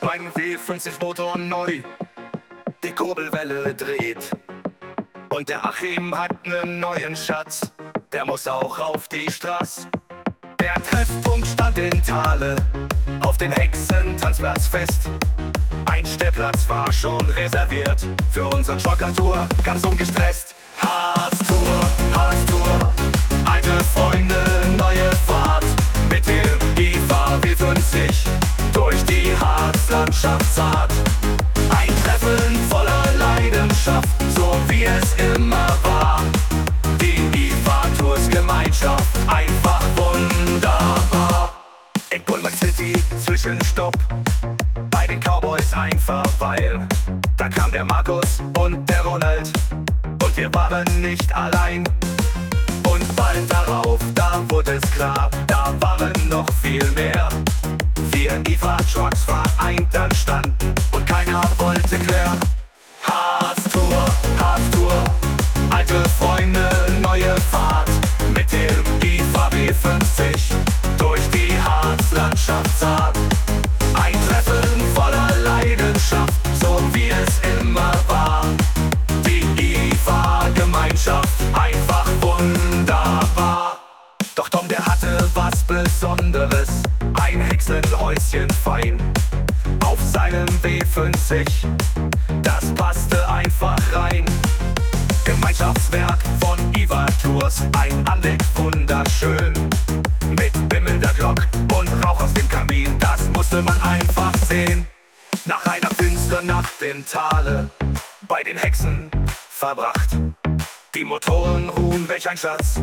Mein W50-Motor neu, die Kurbelwelle dreht. Und der Achim hat nen neuen Schatz, der muss auch auf die Straße. Der Treffpunkt stand in Thale, auf den Hexentanzplatz fest. Ein Stellplatz war schon reserviert für unsere Joggertour, ganz ungestresst. Harztour, alte Freunde, neue Fahrt. Mit dem IFA W50 durch die Harzlandschaft zart. Ein Treffen voller Leidenschaft, so wie es immer war. Die IFA-Tours-Gemeinschaft, einfach wunderbar. In Pullman City Zwischenstopp, bei den Cowboys ein Verweil. Da kam der Markus und der Ronald und wir waren nicht allein. Und bald darauf, da wurde es klar, da waren noch viel mehr. 4 IFA-Trucks vereint dann standen und keiner wollte klären. Harztour, alte Freunde, neue Fahrt. Mit dem IFA W50 durch die Harzlandschaft zart. Ein Treffen voller Leidenschaft, so wie es immer war. Die IFA-Gemeinschaft, einfach wunderbar. Doch Tom, der hatte was Besonderes, ein Hexenhäuschen fein auf seinem W50, das passte einfach rein. Gemeinschaftswerk von IFA Tours, ein Anblick wunderschön. Mit bimmelnder Glock und Rauch aus dem Kamin, das musste man einfach sehen. Nach einer finsteren Nacht in Thale, bei den Hexen verbracht. Die Motoren ruhen, welch ein Schatz.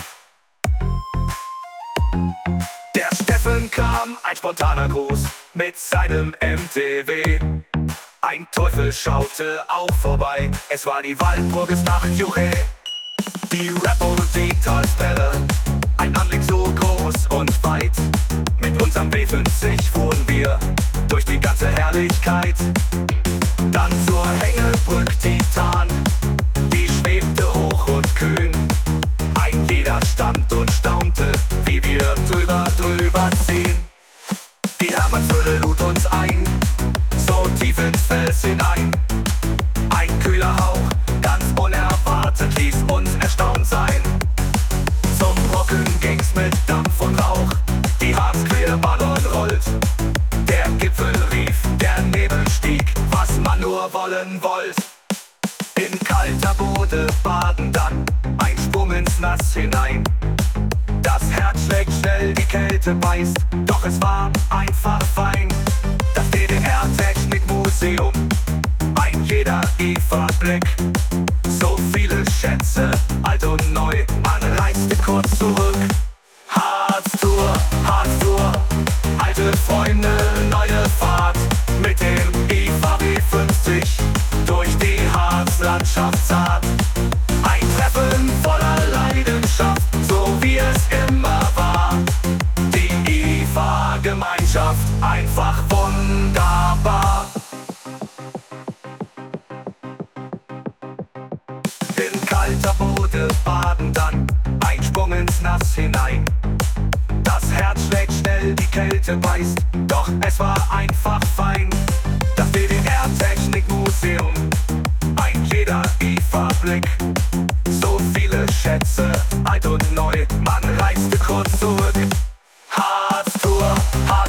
Der Steffen kam, ein spontaner Gruß mit seinem MTW. Ein Teufel schaute auch vorbei, es war die Walpurgisnacht, juche. Die Rappo, die Talsperre, ein Anblick so groß und weit. Mit unserem W50 fuhren wir durch die ganze Herrlichkeit. Dann zur Hängebrück Titan, die schwebte hoch und kühn. Ein jeder stand und staunte, wie wir drüber ziehen. Die Hermannshöhle lud uns ein, so tief ins Fels hinein. Ein kühler Hauch, ganz unerwartet, ließ uns erstaunt sein. Zum Brocken ging's mit Dampf und Rauch, die Harzquerballon rollt. Der Gipfel rief, der Nebel stieg, was man nur wollen wollt. In kalter Bode baden dann, ein Sprung ins Nass hinein. Das Herz schlägt schnell, die Kälte beißt, doch es war einfach fein. Das DDR-Technikmuseum, ein jeder IFA-Blick. So viele Schätze, alt und neu, man reiste kurz zurück. Harztour, alte Freunde, neue Fahrt. Mit dem IFA W50 durch die Harzlandschaft zart. Ein Treffen voller Leidenschaft, so wie es immer war. Die IFA-Gemeinschaft, einfach wunderbar. In kalter Bode baden dann, ein Sprung ins Nass hinein. Das Herz schlägt schnell, die Kälte beißt, doch es war einfach fein. Das DDR-Technikmuseum, ein jeder IFA-Blick. So viele Schätze, alt und neu, man reiste kurz zurück.